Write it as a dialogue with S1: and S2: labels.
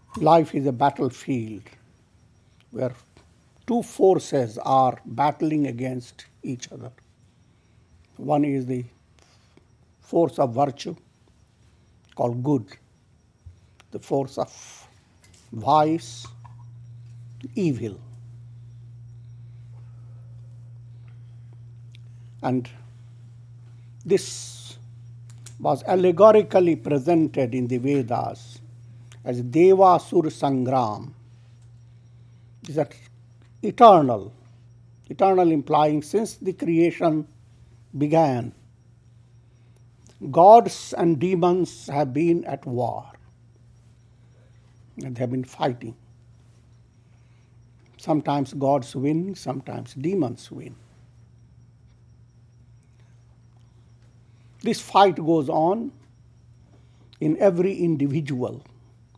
S1: Life is a battlefield where two forces are battling against each other. One is the force of virtue, called good, the force of vice, evil. And this was allegorically presented in the Vedas as Devasur Sangram. These are eternal implying since the creation began, gods and demons have been at war and they have been fighting. Sometimes gods win, sometimes demons win. This fight goes on in every individual.